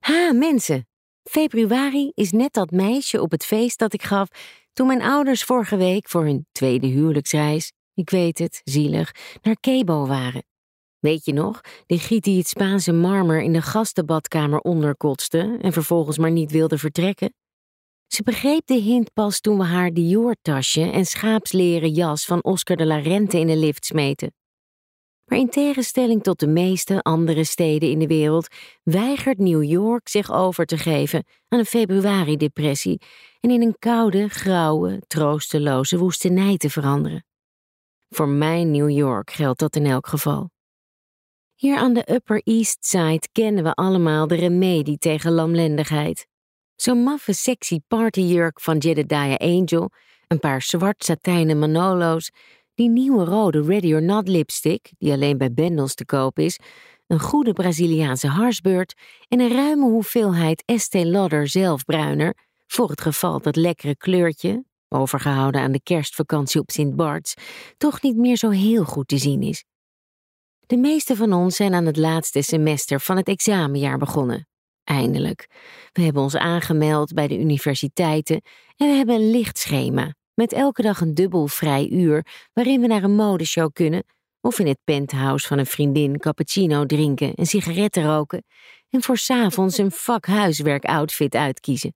Ha, mensen! Februari is net dat meisje op het feest dat ik gaf toen mijn ouders vorige week voor hun tweede huwelijksreis, ik weet het, zielig, naar Cabo waren. Weet je nog, de giet die het Spaanse marmer in de gastenbadkamer onderkotste en vervolgens maar niet wilde vertrekken? Ze begreep de hint pas toen we haar Dior-tasje en schaapsleren jas van Oscar de la Renta in de lift smeten. Maar in tegenstelling tot de meeste andere steden in de wereld weigert New York zich over te geven aan een februari-depressie en in een koude, grauwe, troosteloze woestenij te veranderen. Voor mijn New York geldt dat in elk geval. Hier aan de Upper East Side kennen we allemaal de remedie tegen lamlendigheid. Zo'n maffe sexy partyjurk van Jedediah Angel, een paar zwart satijnen Manolo's, die nieuwe rode Ready or Not lipstick, die alleen bij Bendels te koop is, een goede Braziliaanse harsbeurt en een ruime hoeveelheid Estée Lauder zelfbruiner, voor het geval dat lekkere kleurtje, overgehouden aan de kerstvakantie op Sint Barts, toch niet meer zo heel goed te zien is. De meeste van ons zijn aan het laatste semester van het examenjaar begonnen. Eindelijk. We hebben ons aangemeld bij de universiteiten en we hebben een licht schema, met elke dag een dubbel vrij uur waarin we naar een modeshow kunnen of in het penthouse van een vriendin cappuccino drinken en sigaretten roken en voor 's avonds een vakhuiswerkoutfit uitkiezen.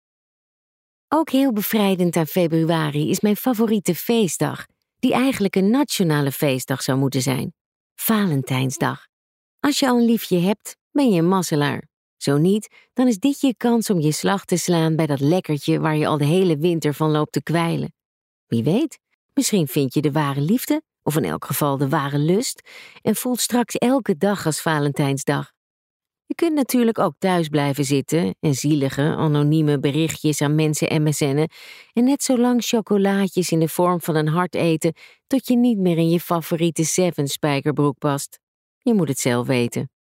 Ook heel bevrijdend aan februari is mijn favoriete feestdag, die eigenlijk een nationale feestdag zou moeten zijn. Valentijnsdag. Als je al een liefje hebt, ben je een mazzelaar. Zo niet, dan is dit je kans om je slag te slaan bij dat lekkertje waar je al de hele winter van loopt te kwijlen. Wie weet, misschien vind je de ware liefde, of in elk geval de ware lust, en voelt straks elke dag als Valentijnsdag. Je kunt natuurlijk ook thuis blijven zitten en zielige, anonieme berichtjes aan mensen MSN'en en net zo lang chocolaatjes in de vorm van een hart eten tot je niet meer in je favoriete Seven spijkerbroek past. Je moet het zelf weten.